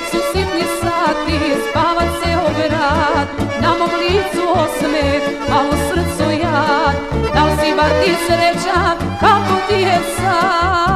već su sitni sati, spava ceo grad. Na mom licu osmeh, a u srcu jad. Da li si bar ti srećan, kako ti je sad?